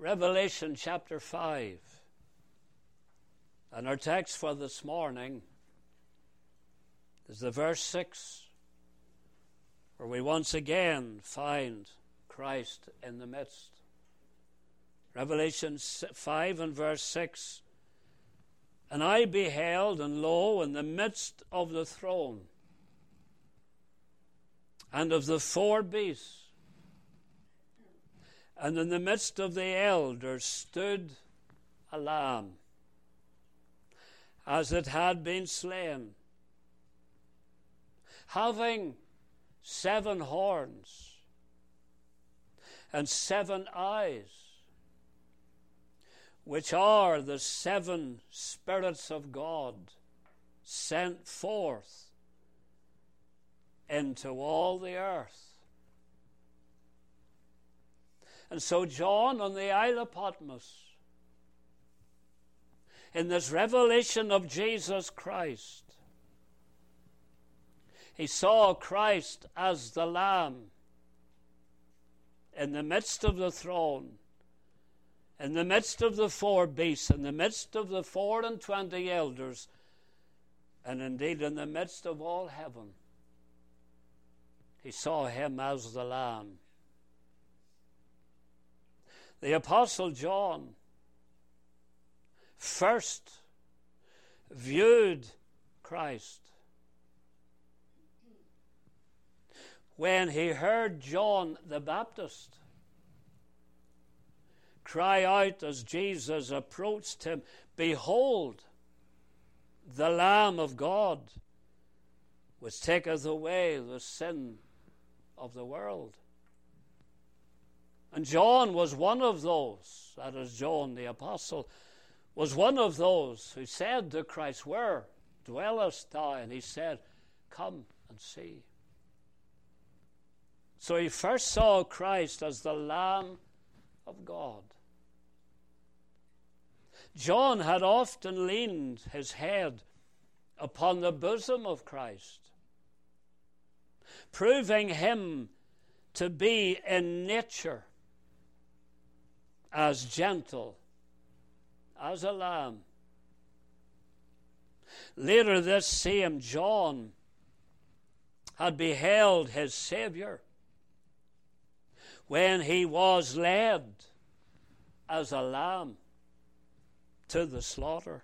Revelation chapter 5. And our text for this morning is the verse 6, where we once again find Christ in the midst. Revelation 5 and verse 6. And I beheld, and lo, in the midst of the throne and of the four beasts, and in the midst of the elders stood a lamb, as it had been slain, having 7 horns and 7 eyes, which are the 7 spirits of God sent forth into all the earth. And so John on the Isle of Patmos, in this revelation of Jesus Christ, he saw Christ as the Lamb in the midst of the throne, in the midst of the 4 beasts, in the midst of the 24 elders, and indeed in the midst of all heaven. He saw him as the Lamb. The Apostle John first viewed Christ when he heard John the Baptist cry out as Jesus approached him, "Behold, the Lamb of God, which taketh away the sin of the world." And John was one of those, that is John the Apostle, was one of those who said to Christ, "Where dwellest thou?" And he said, "Come and see." So he first saw Christ as the Lamb of God. John had often leaned his head upon the bosom of Christ, proving him to be in nature as gentle as a lamb. Later, this same John had beheld his Savior when he was led as a lamb to the slaughter.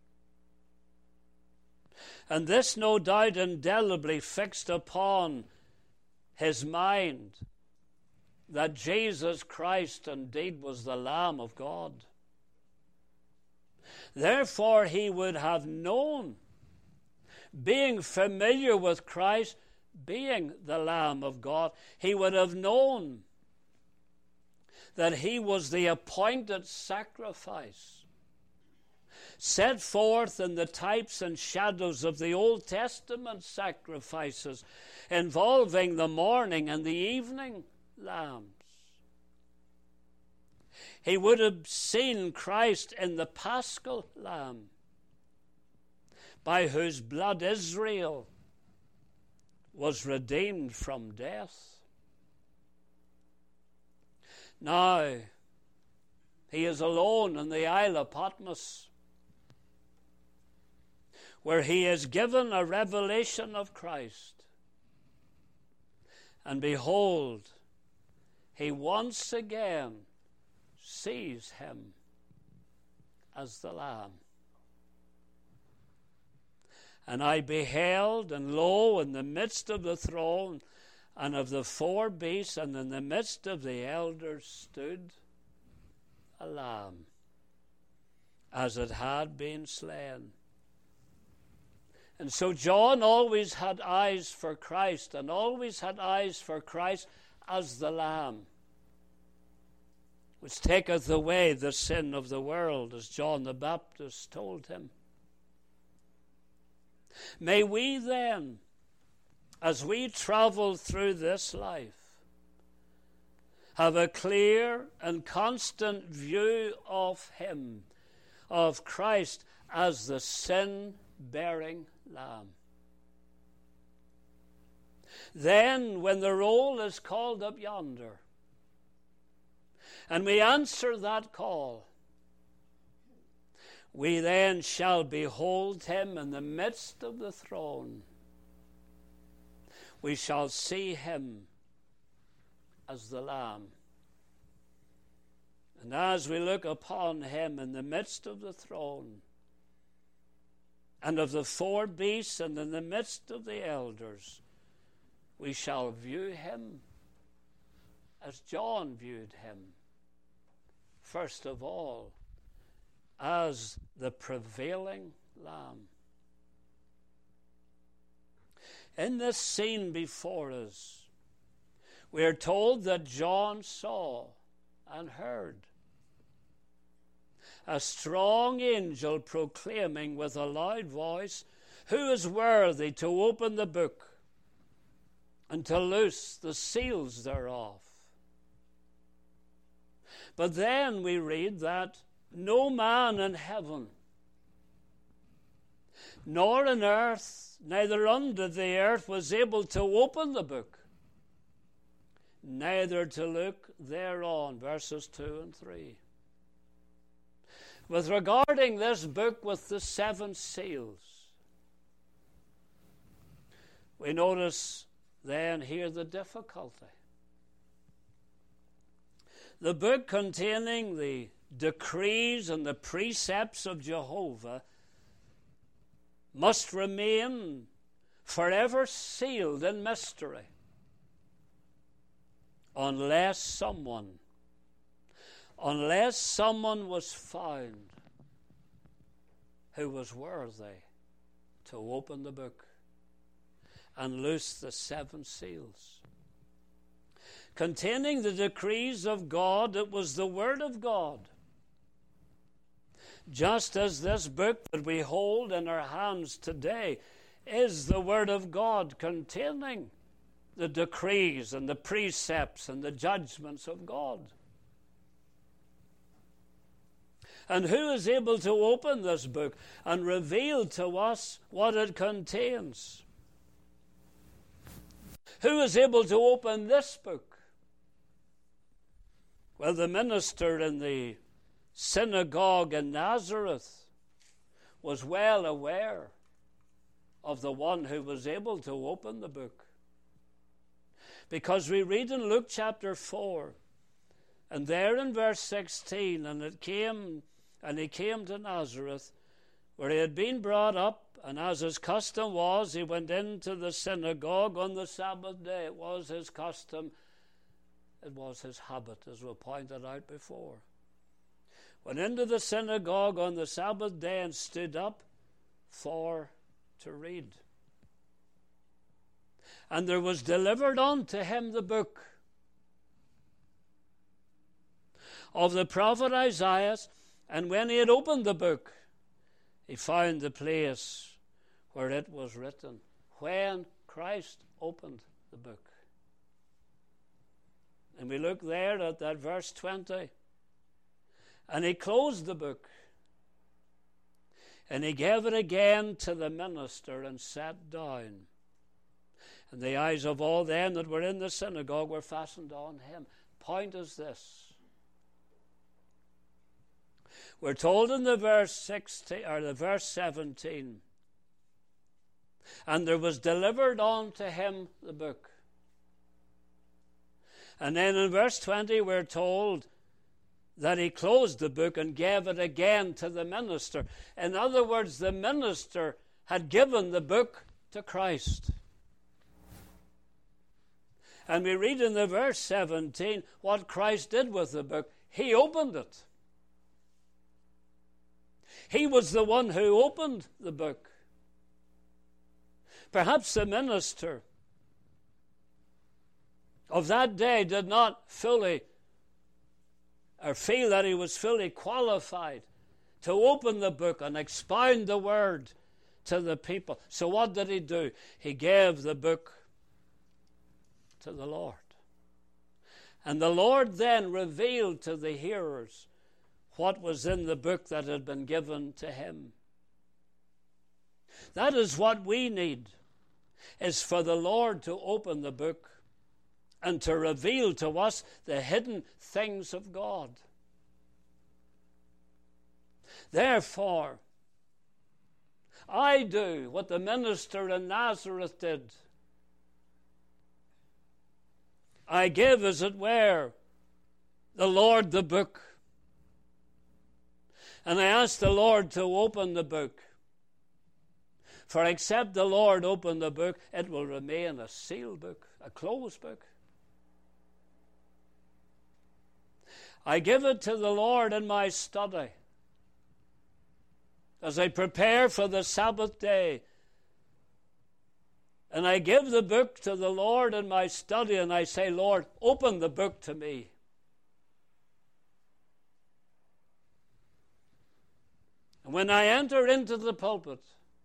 And this, no doubt, indelibly fixed upon his mind that Jesus Christ indeed was the Lamb of God. Therefore, he would have known, being familiar with Christ, being the Lamb of God, he would have known that he was the appointed sacrifice set forth in the types and shadows of the Old Testament sacrifices involving the morning and the evening lambs. He would have seen Christ in the Paschal Lamb, by whose blood Israel was redeemed from death. Now, he is alone in the Isle of Patmos, where he is given a revelation of Christ. And behold, he once again sees him as the Lamb. And I beheld, and lo, in the midst of the throne and of the 4 beasts, and in the midst of the elders, stood a lamb, as it had been slain. And so John always had eyes for Christ, and always had eyes for Christ as the Lamb, which taketh away the sin of the world, as John the Baptist told him. May we then, as we travel through this life, have a clear and constant view of him, of Christ as the sin-bearing Lamb. Then, when the roll is called up yonder, and we answer that call, we then shall behold him in the midst of the throne. We shall see him as the Lamb. And as we look upon him in the midst of the throne, and of the four beasts, and in the midst of the elders, we shall view him as John viewed him. First of all, as the prevailing Lamb. In this scene before us, we are told that John saw and heard a strong angel proclaiming with a loud voice, "Who is worthy to open the book and to loose the seals thereof?" But then we read that no man in heaven, nor in earth, neither under the earth, was able to open the book, neither to look thereon. Verses 2 and 3. With regarding this book with the seven seals, we notice then here the difficulty. The book containing the decrees and the precepts of Jehovah must remain forever sealed in mystery unless someone was found who was worthy to open the book and loose the seven seals. Containing the decrees of God, it was the Word of God. Just as this book that we hold in our hands today is the Word of God containing the decrees and the precepts and the judgments of God. And who is able to open this book and reveal to us what it contains? Who is able to open this book? Well, the minister in the synagogue in Nazareth was well aware of the one who was able to open the book. Because we read in Luke chapter 4, and there in verse 16, and he came to Nazareth, where he had been brought up, and as his custom was, he went into the synagogue on the Sabbath day. It was his custom, it was his habit, as we pointed out before. Went into the synagogue on the Sabbath day and stood up to read. And there was delivered unto him the book of the prophet Isaiah. And when he had opened the book, he found the place where it was written, when Christ opened the book. And we look there at that verse 20. And he closed the book, and he gave it again to the minister and sat down. And the eyes of all them that were in the synagogue were fastened on him. Point is this. We're told in the verse 16 or the verse 17, and there was delivered unto him the book. And then in verse 20 we're told that he closed the book and gave it again to the minister. In other words, the minister had given the book to Christ. And we read in the verse 17 what Christ did with the book. He opened it. He was the one who opened the book. Perhaps the minister of that day did not fully or feel that he was fully qualified to open the book and expound the word to the people. So what did he do? He gave the book to the Lord. And the Lord then revealed to the hearers what was in the book that had been given to him. That is what we need, is for the Lord to open the book and to reveal to us the hidden things of God. Therefore, I do what the minister in Nazareth did. I give, as it were, the Lord the book. And I ask the Lord to open the book. For except the Lord open the book, it will remain a sealed book, a closed book. I give it to the Lord in my study as I prepare for the Sabbath day. And I give the book to the Lord in my study, and I say, Lord, open the book to me. And when I enter into the pulpit,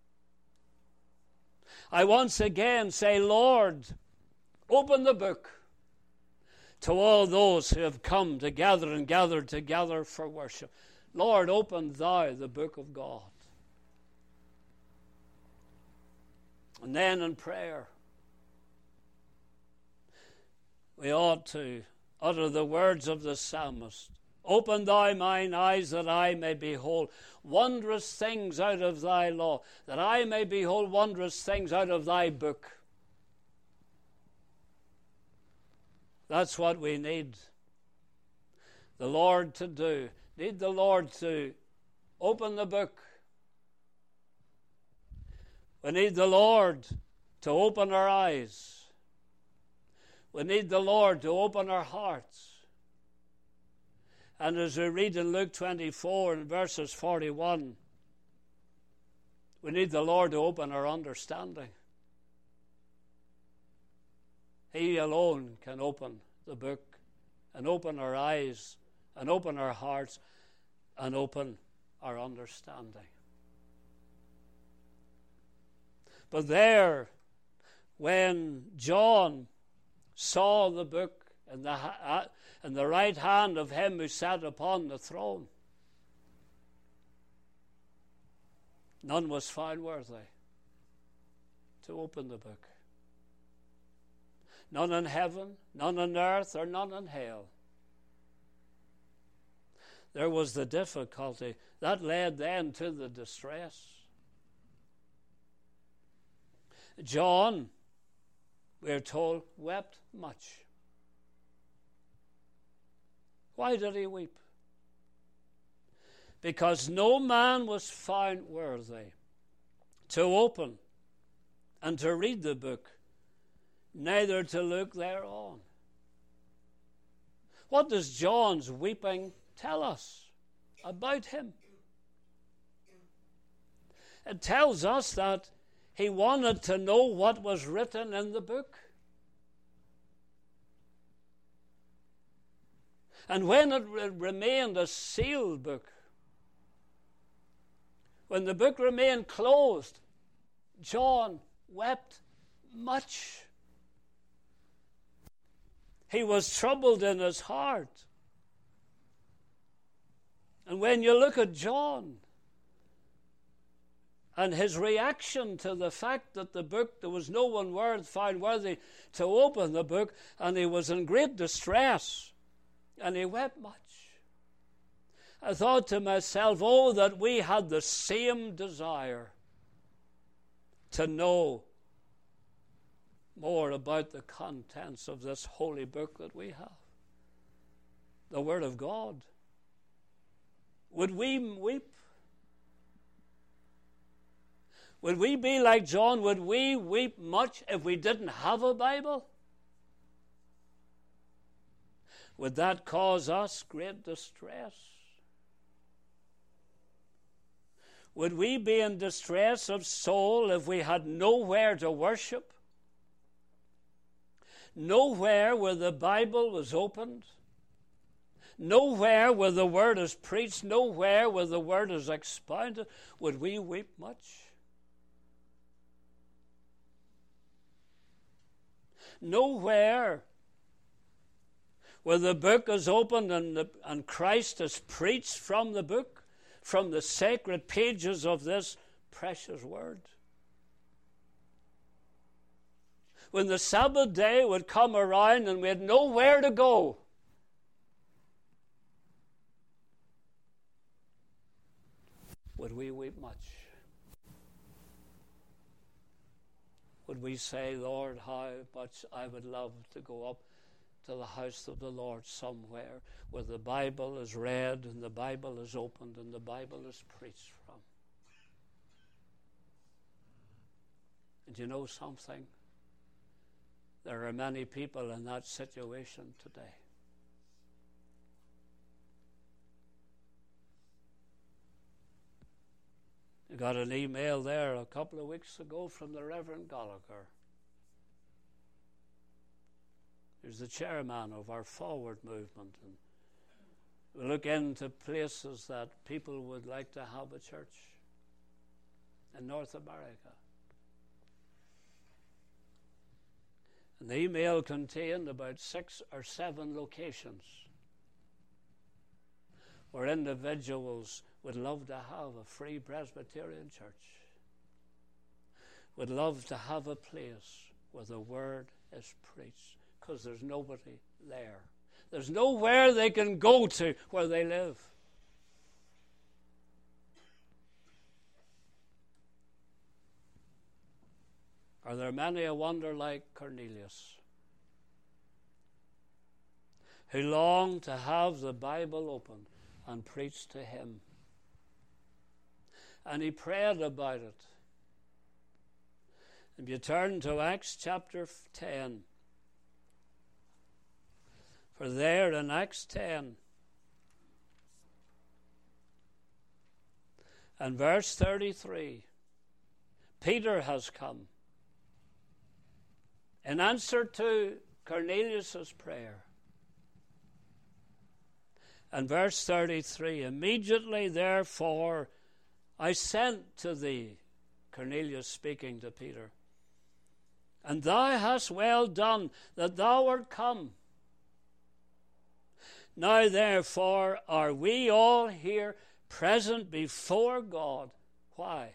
I once again say, Lord, open the book to all those who have come to gather and gathered together for worship. Lord, open thou the book of God. And then in prayer, we ought to utter the words of the psalmist. Open thou mine eyes that I may behold wondrous things out of thy law, that I may behold wondrous things out of thy book. That's what we need the Lord to do. Need the Lord to open the book. We need the Lord to open our eyes. We need the Lord to open our hearts. And as we read in Luke 24 and verses 41, we need the Lord to open our understanding. He alone can open the book and open our eyes and open our hearts and open our understanding. But there, when John saw the book in the right hand of him who sat upon the throne, none was found worthy to open the book. None in heaven, none on earth, or none in hell. There was the difficulty. That led then to the distress. John, we're told, wept much. Why did he weep? Because no man was found worthy to open and to read the book, neither to look thereon. What does John's weeping tell us about him? It tells us that he wanted to know what was written in the book. And when it remained a sealed book, when the book remained closed, John wept much. He was troubled in his heart. And when you look at John and his reaction to the fact that the book, there was no one found worthy to open the book, and he was in great distress, and he wept much. I thought to myself, oh, that we had the same desire to know more about the contents of this holy book that we have, the Word of God. Would we weep? Would we be like John? Would we weep much if we didn't have a Bible? Would that cause us great distress? Would we be in distress of soul if we had nowhere to worship? Nowhere where the Bible was opened? Nowhere where the Word is preached? Nowhere where the Word is expounded? Would we weep much? Nowhere where the book is opened and Christ is preached from the book, from the sacred pages of this precious Word. when the Sabbath day would come around and we had nowhere to go, would we weep much? Would we say, Lord, how much I would love to go up to the house of the Lord somewhere where the Bible is read and the Bible is opened and the Bible is preached from? And you know something? There are many people in that situation today. I got an email there a couple of weeks ago from the Reverend Gallagher. He's the chairman of our Forward movement, and we look into places that people would like to have a church in North America. And the email contained about 6 or 7 locations where individuals would love to have a free Presbyterian church, would love to have a place where the word is preached, because there's nobody there. There's nowhere they can go to where they live. Are there many, I wonder, like Cornelius, who long to have the Bible open and preached to him? And he prayed about it. If you turn to Acts chapter 10, for there in Acts 10 and verse 33, Peter has come in answer to Cornelius' prayer. And verse 33, immediately therefore I sent to thee, Cornelius speaking to Peter, and thou hast well done that thou art come. Now therefore are we all here present before God. Why?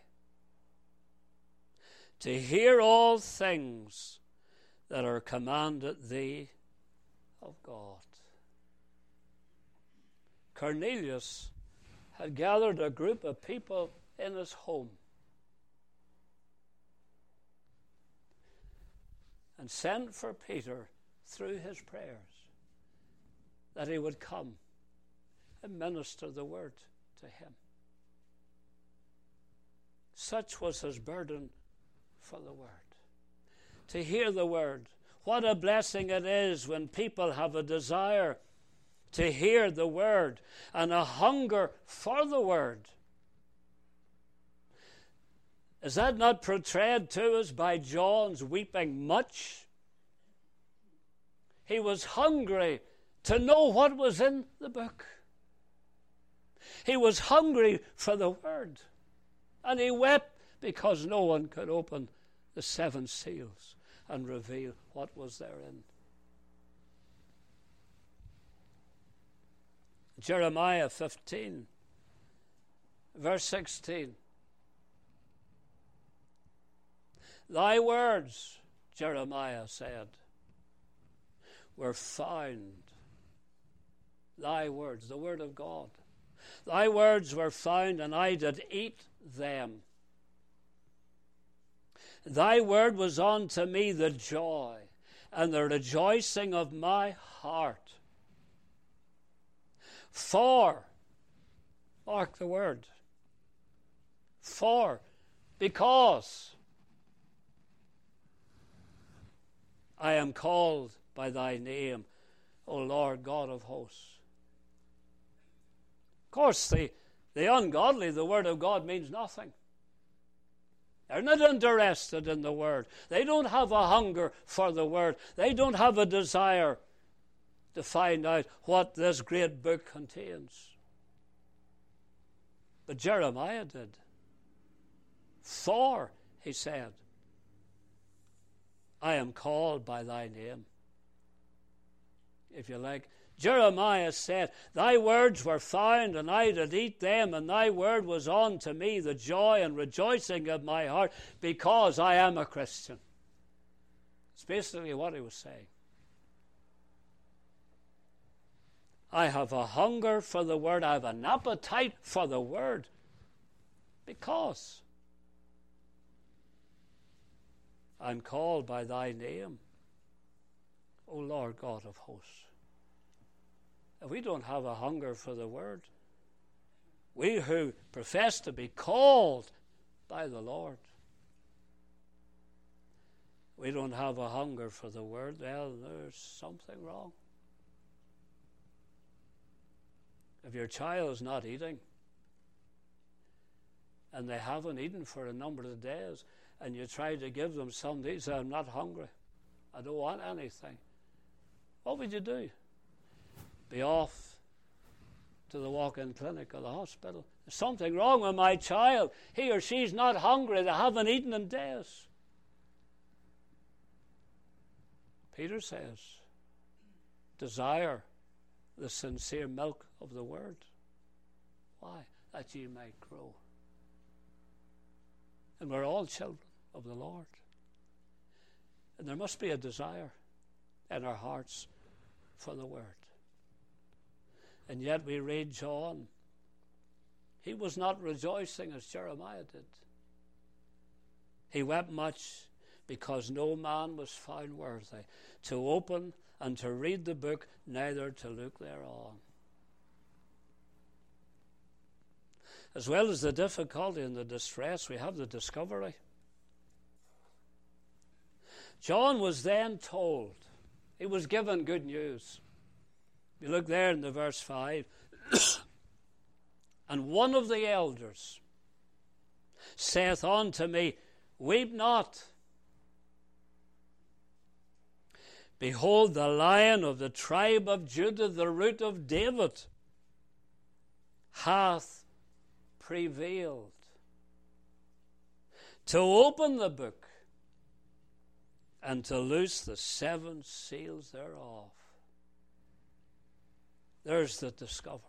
To hear all things that are commanded thee of God. Cornelius had gathered a group of people in his home and sent for Peter through his prayers that he would come and minister the word to him. Such was his burden for the word. To hear the word. What a blessing it is when people have a desire to hear the word and a hunger for the word. Is that not portrayed to us by John's weeping much? He was hungry to know what was in the book. He was hungry for the word. And he wept because no one could open the 7 seals and reveal what was therein. Jeremiah 15, verse 16. Thy words, Jeremiah said, were found. Thy words, the word of God. Thy words were found, and I did eat them. Thy word was unto me the joy and the rejoicing of my heart. For, mark the word, for, because I am called by thy name, O Lord God of hosts. Of course, the ungodly, the word of God means nothing. They're not interested in the word. They don't have a hunger for the word. They don't have a desire to find out what this great book contains. But Jeremiah did. For, he said, I am called by thy name. If you like, Jeremiah said, thy words were found, and I did eat them, and thy word was unto me the joy and rejoicing of my heart, because I am a Christian. It's basically what he was saying. I have a hunger for the word. I have an appetite for the word. Because I'm called by thy name, O Lord God of hosts. If we don't have a hunger for the word, we who profess to be called by the Lord, we don't have a hunger for the word, well, there's something wrong. If your child's not eating, and they haven't eaten for a number of days, and you try to give them something, they say, I'm not hungry, I don't want anything, what would you do? Be off to the walk-in clinic or the hospital. There's something wrong with my child. He or she's not hungry, they haven't eaten in days. Peter says, desire the sincere milk of the word. Why? That ye might grow. And we're all children of the Lord. And there must be a desire in our hearts for the word. And yet we read John. He was not rejoicing as Jeremiah did. He wept much because no man was found worthy to open and to read the book, neither to look thereon. As well as the difficulty and the distress, we have the discovery. John was then told, he was given good news. You look there in the verse 5. And one of the elders saith unto me, weep not. Behold, the Lion of the tribe of Judah, the root of David, hath prevailed to open the book and to loose the 7 seals thereof. There's the discovery.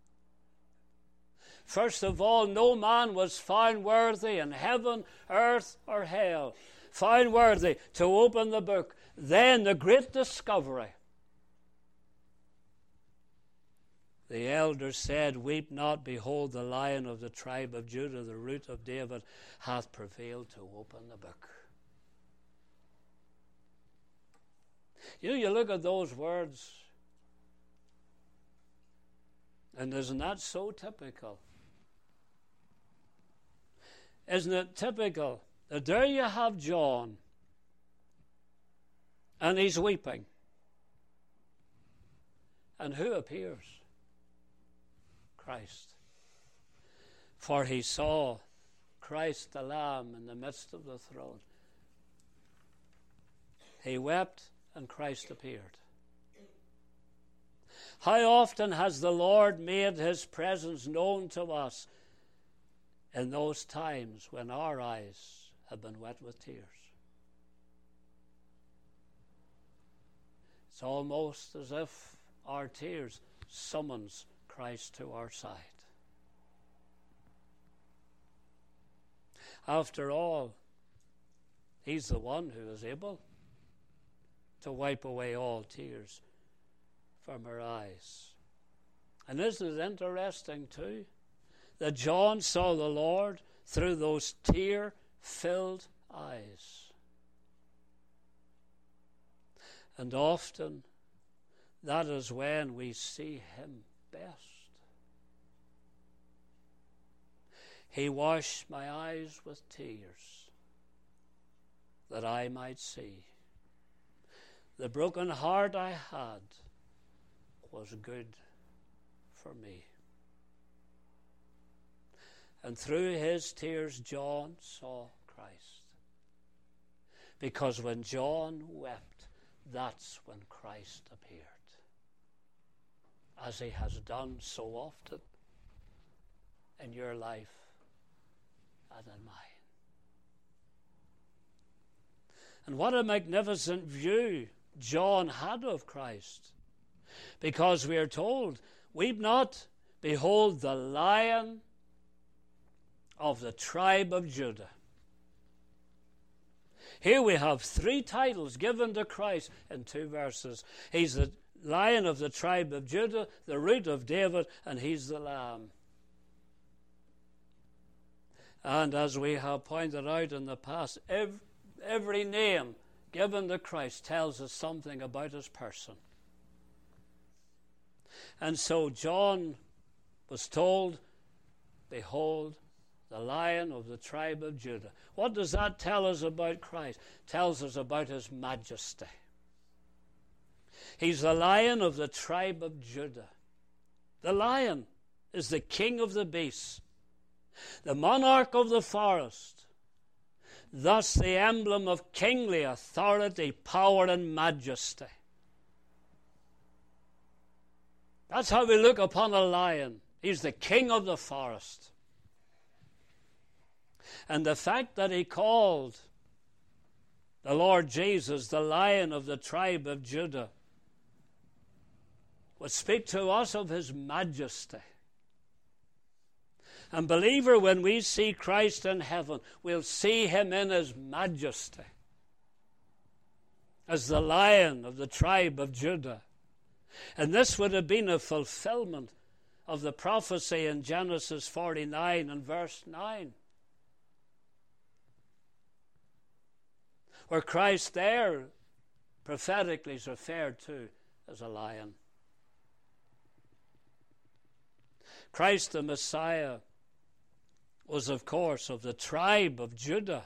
First of all, no man was found worthy in heaven, earth, or hell, found worthy to open the book. Then the great discovery. The elders said, weep not, behold, the Lion of the tribe of Judah, the root of David, hath prevailed to open the book. You know, you look at those words, and isn't that so typical? Isn't it typical that there you have John, and he's weeping. And who appears? Christ. For he saw Christ the Lamb in the midst of the throne. He wept, and Christ appeared. How often has the Lord made his presence known to us in those times when our eyes have been wet with tears? It's almost as if our tears summons Christ to our side. After all, he's the one who is able to wipe away all tears from our eyes. And isn't it interesting too that John saw the Lord through those tear-filled eyes? And often that is when we see him best. He washed my eyes with tears that I might see. The broken heart I had was good for me. And through his tears, John saw Christ. Because when John wept, that's when Christ appeared, as he has done so often in your life and in mine. And what a magnificent view John had of Christ, because we are told, weep not, behold the Lion of the tribe of Judah. Here we have three titles given to Christ in 2 verses. He's the Lion of the tribe of Judah, the Root of David, and he's the Lamb. And as we have pointed out in the past, every name given to Christ tells us something about his person. And so John was told, behold, the Lion of the tribe of Judah. What does that tell us about Christ? It tells us about his majesty. He's the Lion of the tribe of Judah. The lion is the king of the beasts, the monarch of the forest, thus the emblem of kingly authority, power, and majesty. That's how we look upon a lion. He's the king of the forest. And the fact that he called the Lord Jesus the Lion of the tribe of Judah would speak to us of his majesty. And believer, when we see Christ in heaven, we'll see him in his majesty as the Lion of the tribe of Judah. And this would have been a fulfillment of the prophecy in Genesis 49 and verse 9, where Christ there prophetically is referred to as a lion. Christ the Messiah was, of course, of the tribe of Judah.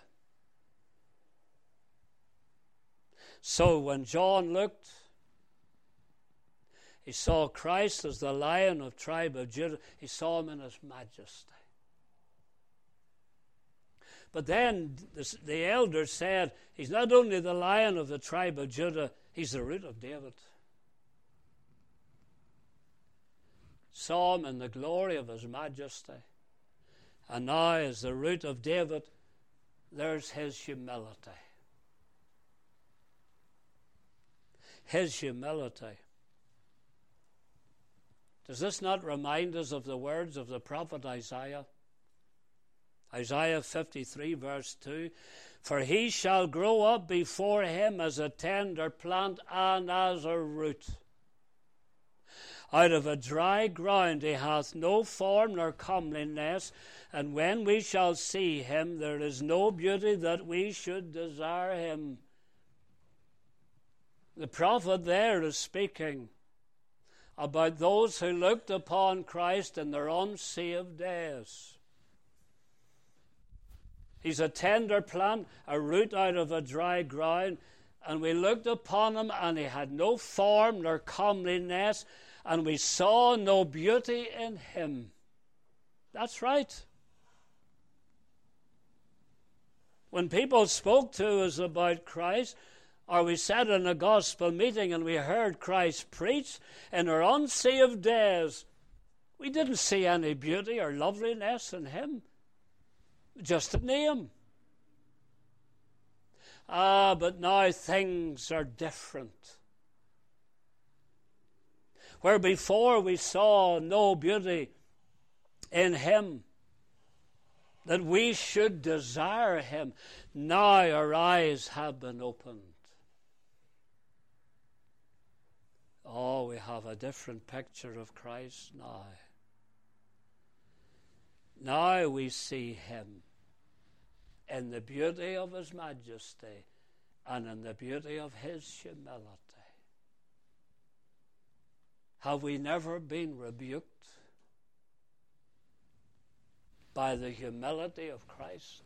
So when John looked, he saw Christ as the Lion of the tribe of Judah. He saw him in his majesty. But then the elders said, he's not only the Lion of the tribe of Judah, he's the Root of David. Saw him in the glory of his majesty. And now as the Root of David, there's his humility. His humility. Does this not remind us of the words of the prophet Isaiah? Isaiah 53 verse 2, for he shall grow up before him as a tender plant and as a root. Out of a dry ground he hath no form nor comeliness, and when we shall see him, there is no beauty that we should desire him. The prophet there is speaking about those who looked upon Christ in their unsaved days. He's a tender plant, a root out of a dry ground, and we looked upon him, and he had no form nor comeliness, and we saw no beauty in him. That's right. When people spoke to us about Christ, or we sat in a gospel meeting and we heard Christ preach in our unsaved days, we didn't see any beauty or loveliness in him. Just a name. But now things are different. Where before we saw no beauty in him, that we should desire him, now our eyes have been opened. Oh, we have a different picture of Christ now. Now we see him in the beauty of his majesty and in the beauty of his humility. Have we never been rebuked by the humility of Christ?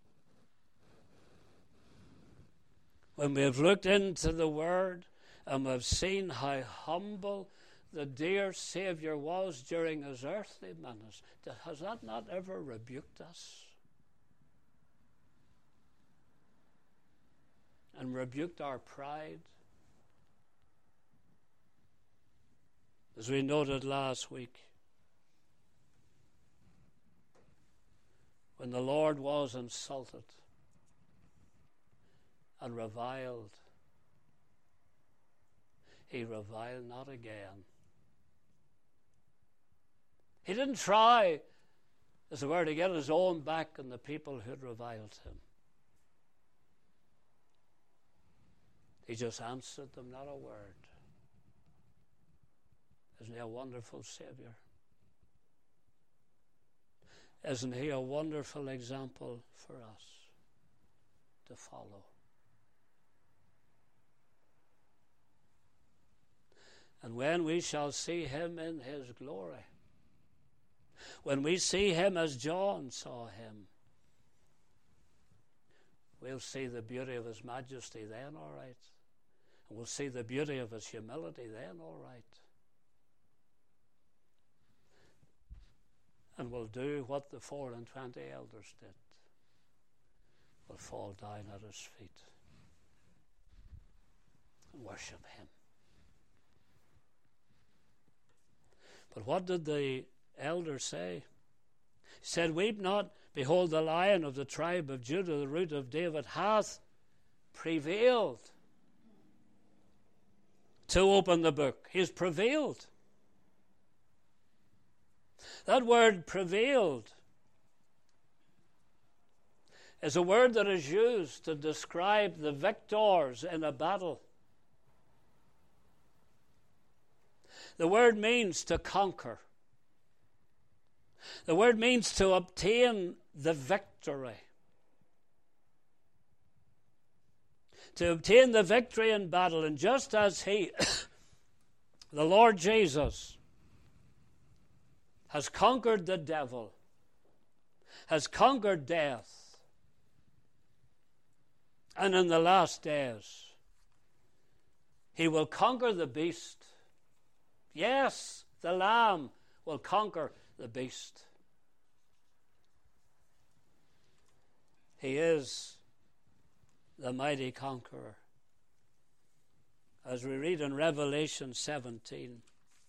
When we have looked into the Word and we've seen how humble the dear Savior was during his earthly ministry, has that not ever rebuked us? And rebuked our pride? As we noted last week, when the Lord was insulted and reviled, he reviled not again. He didn't try, as it were, to get his own back on the people who had reviled him. He just answered them, not a word. Isn't he a wonderful Savior? Isn't he a wonderful example for us to follow? And when we shall see him in his glory, when we see him as John saw him, we'll see the beauty of his majesty then, all right. And we'll see the beauty of his humility then, all right. And we'll do what the 24 elders did. We'll fall down at his feet and worship him. But what did the elders say? He said, "Weep not, behold, the Lion of the tribe of Judah, the Root of David, hath prevailed to open the book." He's prevailed. That word prevailed is a word that is used to describe the victors in a battle. The word means to conquer. The word means to obtain the victory. To obtain the victory in battle. And just as he, the Lord Jesus, has conquered the devil, has conquered death, and in the last days, he will conquer the beast. Yes, the Lamb will conquer the beast. He is the mighty conqueror. As we read in Revelation 17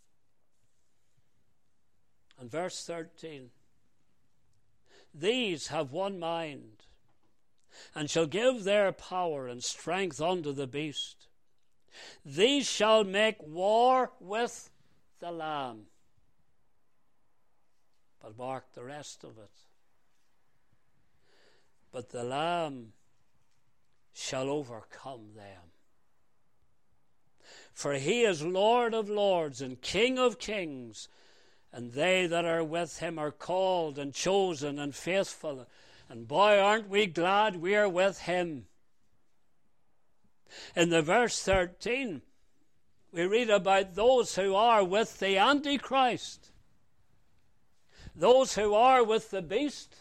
and verse 13, "These have one mind, and shall give their power and strength unto the beast. These shall make war with the Lamb." But mark the rest of it. "But the Lamb shall overcome them. For he is Lord of lords and King of kings, and they that are with him are called and chosen and faithful." And boy, aren't we glad we are with him. In the verse 13, we read about those who are with the Antichrist, those who are with the beast.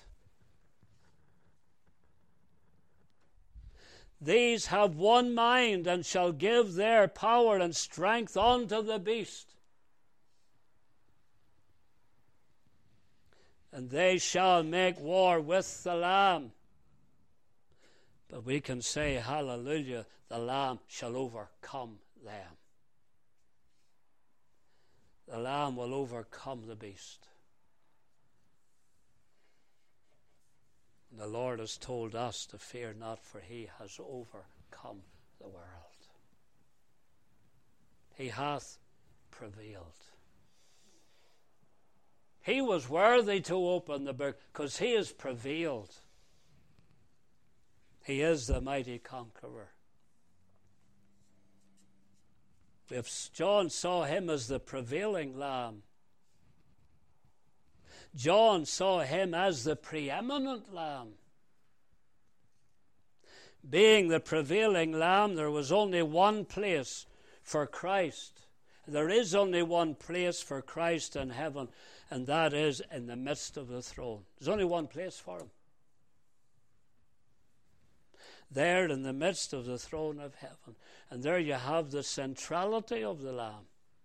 "These have one mind, and shall give their power and strength unto the beast. And they shall make war with the Lamb." But we can say, hallelujah, the Lamb shall overcome them. The Lamb will overcome the beast. And the Lord has told us to fear not, for he has overcome the world. He hath prevailed. He was worthy to open the book because he has prevailed. He is the mighty conqueror. If John saw him as the prevailing Lamb, John saw him as the preeminent Lamb. Being the prevailing Lamb, there was only one place for Christ. There is only one place for Christ in heaven, and that is in the midst of the throne. There's only one place for him. There in the midst of the throne of heaven. And there you have the centrality of the Lamb.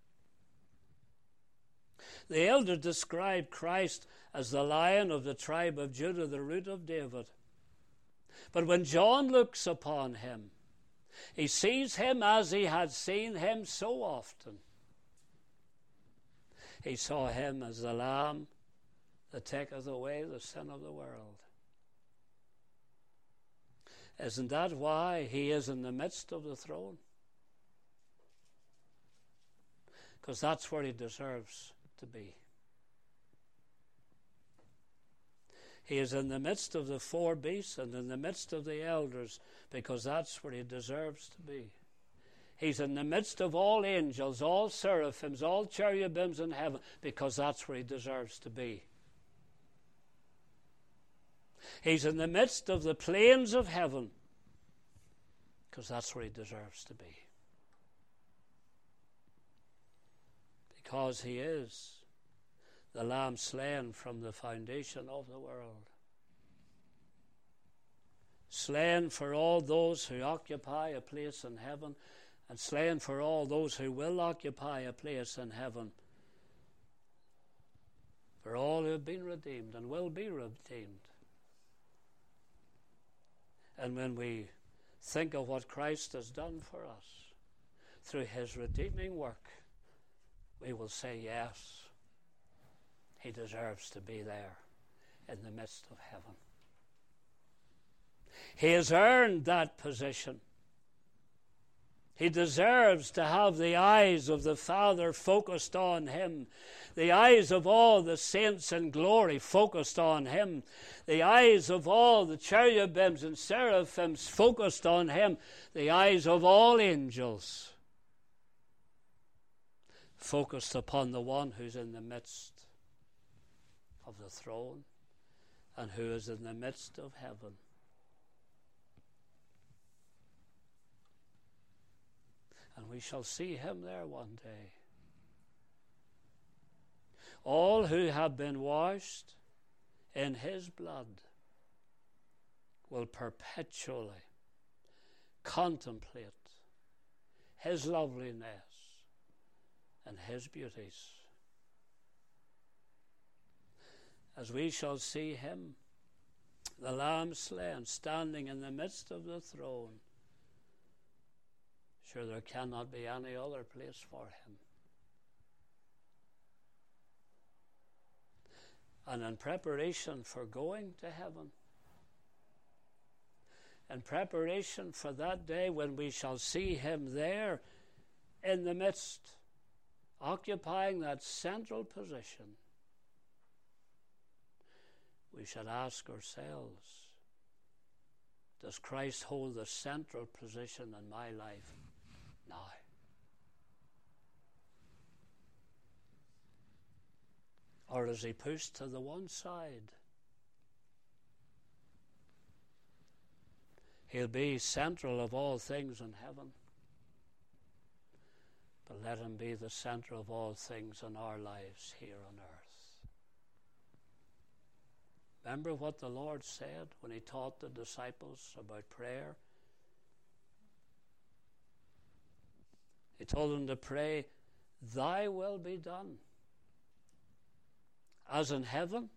The elder described Christ as the Lion of the tribe of Judah, the Root of David. But when John looks upon him, he sees him as he had seen him so often. He saw him as the Lamb that taketh away the sin of the world. Isn't that why he is in the midst of the throne? Because that's where he deserves to be. He is in the midst of the 4 beasts and in the midst of the elders because that's where he deserves to be. He's in the midst of all angels, all seraphims, all cherubims in heaven, because that's where he deserves to be. He's in the midst of the plains of heaven, because that's where he deserves to be. Because he is the Lamb slain from the foundation of the world. Slain for all those who occupy a place in heaven, and slain for all those who will occupy a place in heaven. For all who have been redeemed and will be redeemed. And when we think of what Christ has done for us through his redeeming work, we will say, yes, he deserves to be there in the midst of heaven. He has earned that position. He deserves to have the eyes of the Father focused on him, the eyes of all the saints in glory focused on him, the eyes of all the cherubims and seraphims focused on him, the eyes of all angels focused upon the one who's in the midst of the throne and who is in the midst of heaven. And we shall see him there one day. All who have been washed in his blood will perpetually contemplate his loveliness and his beauties. As we shall see him, the Lamb slain, standing in the midst of the throne, sure there cannot be any other place for him. And in preparation for going to heaven, in preparation for that day when we shall see him there in the midst, occupying that central position, we should ask ourselves, does Christ hold the central position in my life now? Or is he pushed to the one side? He'll be central of all things in heaven. But let him be the center of all things in our lives here on earth. Remember what the Lord said when he taught the disciples about prayer? He told them to pray, thy will be done, as in heaven,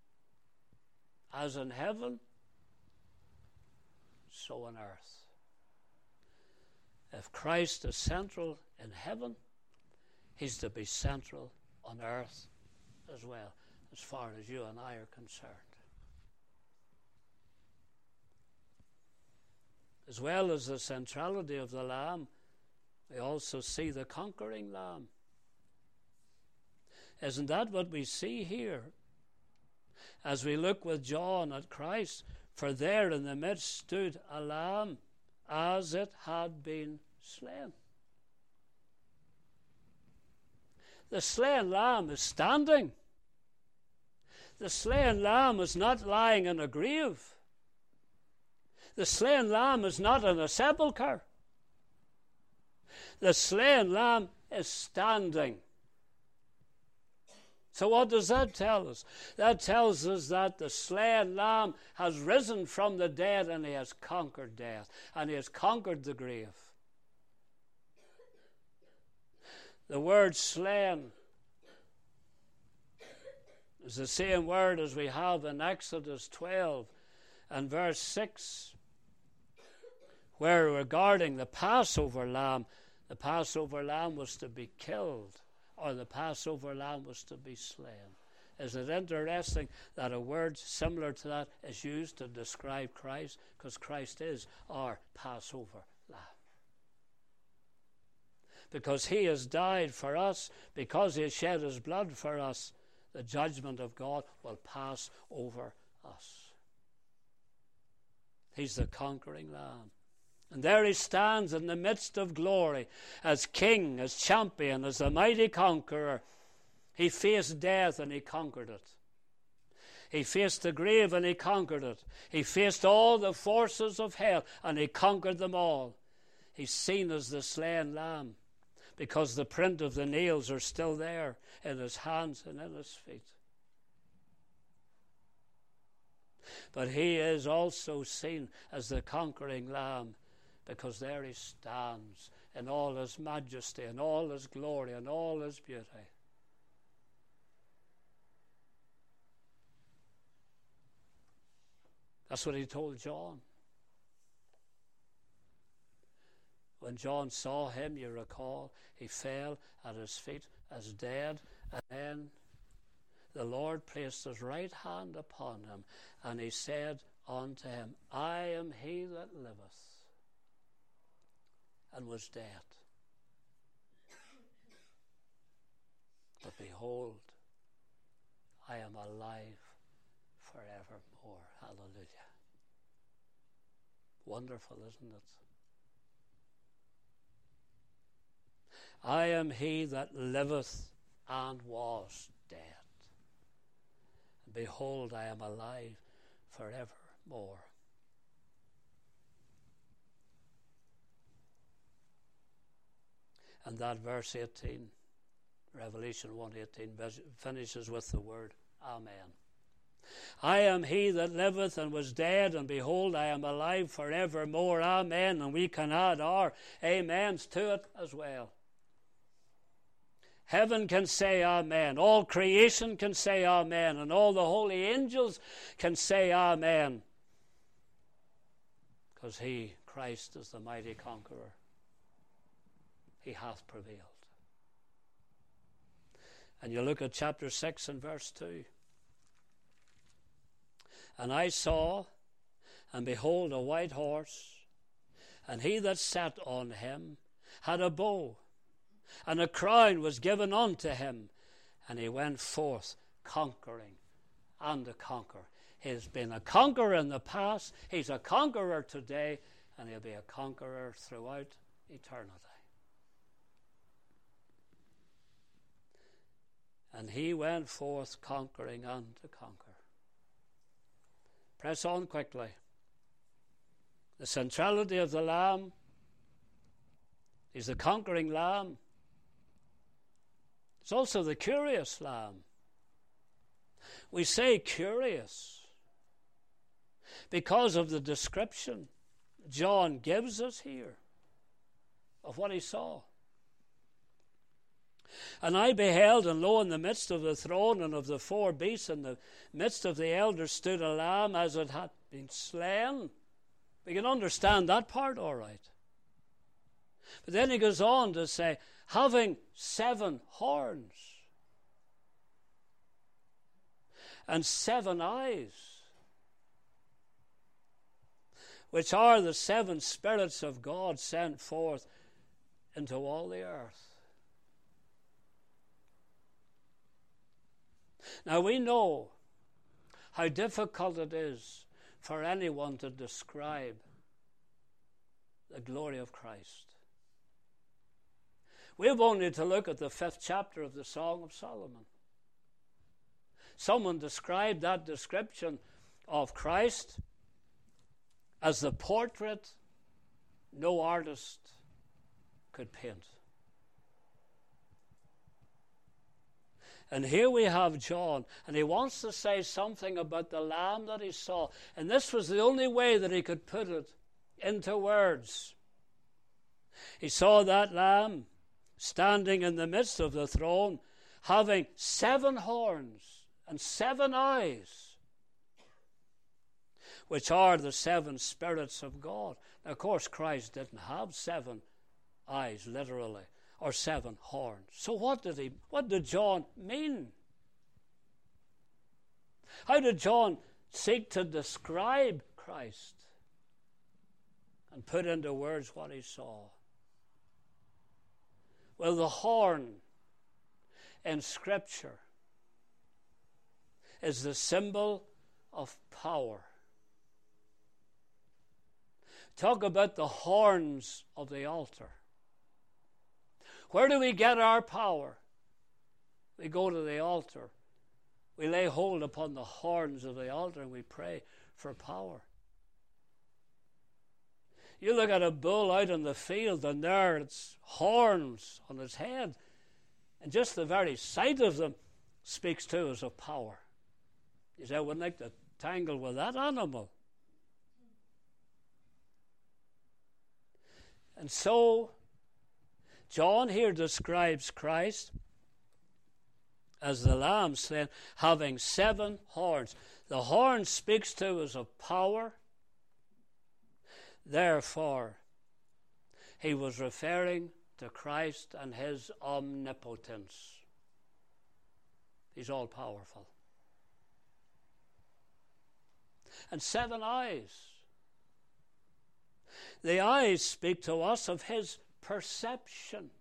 so on earth. If Christ is central in heaven, he's to be central on earth as well, as far as you and I are concerned. As well as the centrality of the Lamb, we also see the conquering Lamb. Isn't that what we see here? As we look with John at Christ, for there in the midst stood a lamb as it had been slain. The slain lamb is standing. The slain lamb is not lying in a grave. The slain lamb is not in a sepulchre. The slain lamb is standing. So what does that tell us? That tells us that the slain lamb has risen from the dead and he has conquered death and he has conquered the grave. The word slain is the same word as we have in Exodus 12 and verse 6, where regarding the Passover lamb was to be killed, or the Passover lamb was to be slain. Is it interesting that a word similar to that is used to describe Christ? Because Christ is our Passover lamb. Because he has died for us, because he has shed his blood for us, the judgment of God will pass over us. He's the conquering lamb. And there he stands in the midst of glory as king, as champion, as a mighty conqueror. He faced death and he conquered it. He faced the grave and he conquered it. He faced all the forces of hell and he conquered them all. He's seen as the slain lamb because the print of the nails are still there in his hands and in his feet. But he is also seen as the conquering lamb because there he stands in all his majesty and all his glory and all his beauty. That's what he told John. When John saw him, you recall, he fell at his feet as dead. And then the Lord placed his right hand upon him, and he said unto him, I am he that liveth and was dead. But behold, I am alive forevermore. Hallelujah. Wonderful, isn't it? I am he that liveth and was dead. And behold, I am alive forevermore. And that verse 18, Revelation 1:18, finishes with the word Amen. I am he that liveth and was dead, and behold, I am alive forevermore. Amen. And we can add our amens to it as well. Heaven can say amen. All creation can say amen. And all the holy angels can say amen. Because he, Christ, is the mighty conqueror. He hath prevailed. And you look at chapter 6 and verse 2. And I saw, and behold, a white horse, and he that sat on him had a bow, and a crown was given unto him, and he went forth conquering and to conquer. He's been a conqueror in the past, he's a conqueror today, and he'll be a conqueror throughout eternity. And he went forth conquering and to conquer. Press on quickly. The centrality of the Lamb is the conquering Lamb. It's also the curious Lamb. We say curious because of the description John gives us here of what he saw. And I beheld, and lo, in the midst of the throne and of the four beasts, in the midst of the elders, stood a lamb as it had been slain. We can understand that part all right. But then he goes on to say, having 7 horns and 7 eyes, which are the 7 spirits of God sent forth into all the earth. Now we know how difficult it is for anyone to describe the glory of Christ. We have only to look at the 5th chapter of the Song of Solomon. Someone described that description of Christ as the portrait no artist could paint. And here we have John, and he wants to say something about the Lamb that he saw. And this was the only way that he could put it into words. He saw that Lamb standing in the midst of the throne, having 7 horns and 7 eyes, which are the 7 spirits of God. Now, of course, Christ didn't have 7 eyes, literally, or 7 horns. So what did John mean? How did John seek to describe Christ and put into words what he saw? Well, the horn in Scripture is the symbol of power. talk about the horns of the altar. Where do we get our power? We go to the altar. We lay hold upon the horns of the altar and we pray for power. You look at a bull out in the field and there its horns on its head, and just the very sight of them speaks to us of power. You say, I wouldn't like to tangle with that animal. And so, John here describes Christ as the lamb slain, having 7 horns. The horn speaks to us of power. Therefore, he was referring to Christ and his omnipotence. He's all-powerful. And 7 eyes. The eyes speak to us of his perception.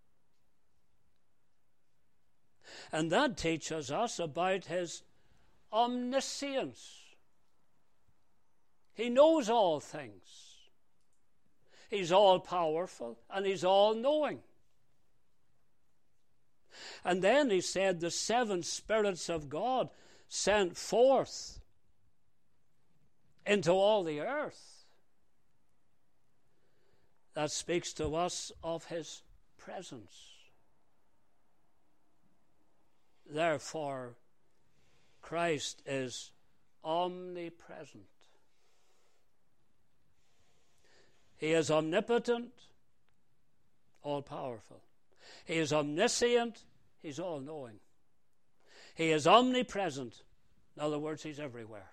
And that teaches us about his omniscience. He knows all things. He's all-powerful and he's all-knowing. And then he said the 7 spirits of God sent forth into all the earth. That speaks to us of his presence. Therefore, Christ is omnipresent. He is omnipotent, all-powerful. He is omniscient, he's all-knowing. He is omnipresent. In other words, he's everywhere.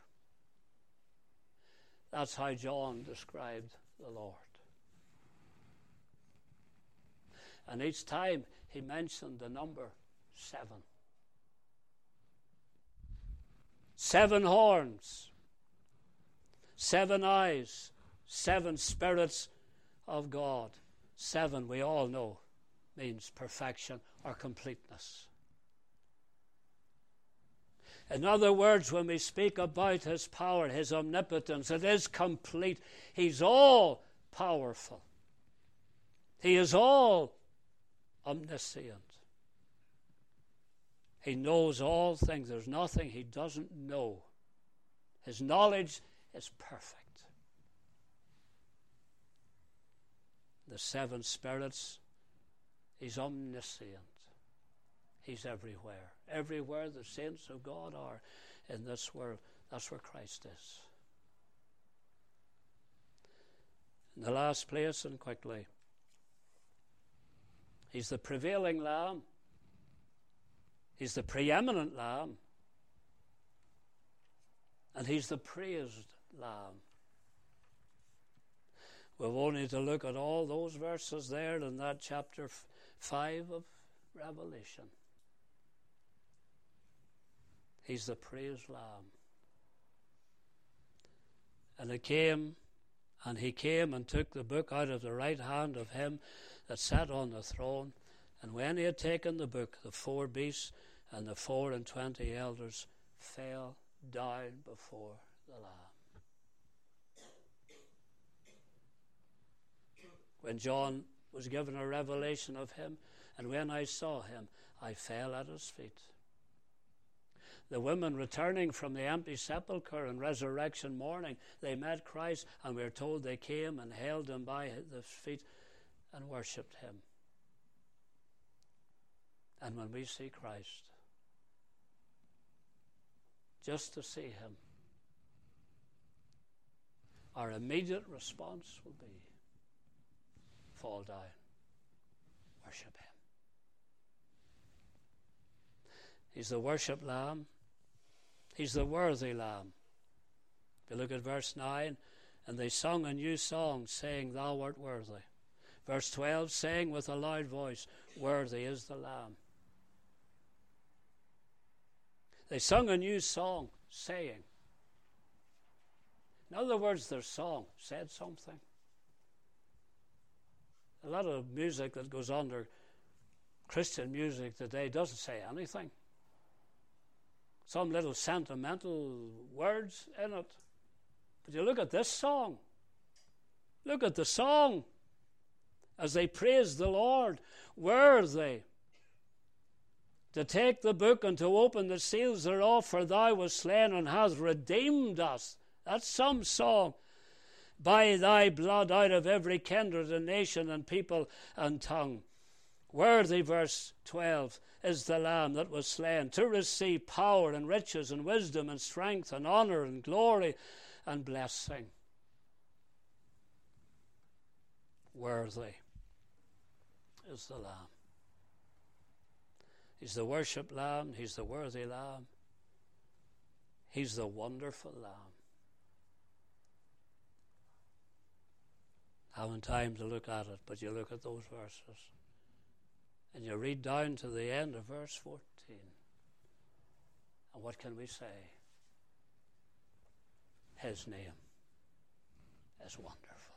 That's how John described the Lord. And each time he mentioned the number 7. 7 horns, 7 eyes, 7 spirits of God. 7, we all know, means perfection or completeness. In other words, when we speak about his power, his omnipotence, it is complete. He's all powerful. He is all omniscient. He knows all things. There's nothing he doesn't know. His knowledge is perfect. The 7 spirits, he's omniscient. He's everywhere. Everywhere the saints of God are in this world, that's where Christ is. In the last place, and quickly, he's the prevailing Lamb. He's the preeminent Lamb. And he's the praised Lamb. We've only to look at all those verses there in that chapter 5 of Revelation. He's the praised Lamb. And he came and took the book out of the right hand of him that sat on the throne. And when he had taken the book, the 4 beasts and the 24 elders fell down before the Lamb. When John was given a revelation of him, and when I saw him, I fell at his feet. The women returning from the empty sepulchre on resurrection morning, they met Christ, and we are told they came and held him by the feet and worshipped him. And when we see Christ, just to see him, our immediate response will be, fall down, worship him. He's the worship Lamb. He's the worthy Lamb. If you look at verse 9, and they sung a new song, saying, Thou art worthy. Verse 12, saying with a loud voice, Worthy is the Lamb. They sung a new song, saying. In other words, their song said something. A lot of music that goes under Christian music today doesn't say anything. Some little sentimental words in it. But you look at this song, Look at the song as they praise the Lord. Worthy to take the book and to open the seals thereof, for thou wast slain and hast redeemed us. That's some song. By thy blood out of every kindred and nation and people and tongue. Worthy, verse 12, is the Lamb that was slain to receive power and riches and wisdom and strength and honor and glory and blessing. Worthy is the Lamb. He's the worship Lamb. He's the worthy Lamb. He's the wonderful Lamb. I haven't time to look at it, but you look at those verses and you read down to the end of verse 14. And what can we say? His name is wonderful.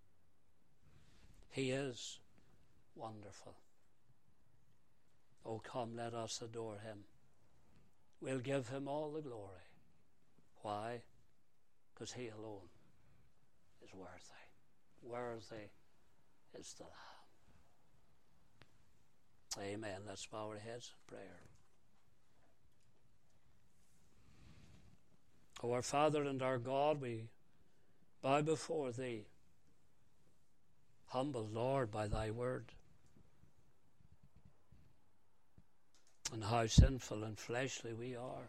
He is wonderful. Oh, come, let us adore him. We'll give him all the glory. Why? Because he alone is worthy. Worthy is the Lamb. Amen. Let's bow our heads in prayer. O our Father and our God, we bow before thee, humbled, Lord, by thy word, and how sinful and fleshly we are,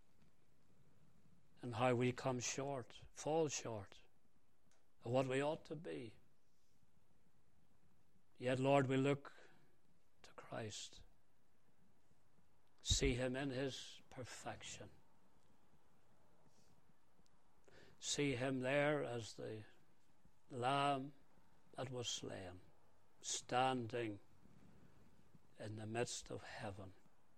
and how we come short, fall short of what we ought to be. Yet, Lord, we look to Christ, see him in his perfection, see him there as the Lamb that was slain, standing in the midst of heaven.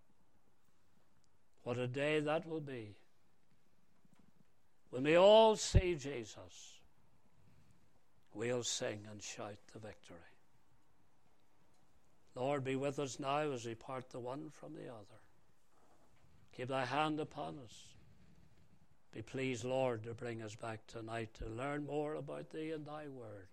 What a day that will be when we all see Jesus. We'll sing and shout the victory. Lord, be with us now as we part the one from the other. Keep thy hand upon us. Be pleased, Lord, to bring us back tonight to learn more about thee and thy word.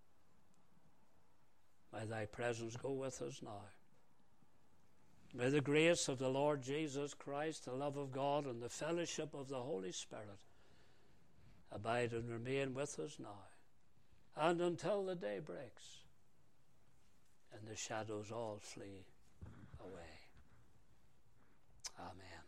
May thy presence go with us now. May the grace of the Lord Jesus Christ, the love of God, and the fellowship of the Holy Spirit abide and remain with us now, and until the day breaks and the shadows all flee away. Amen.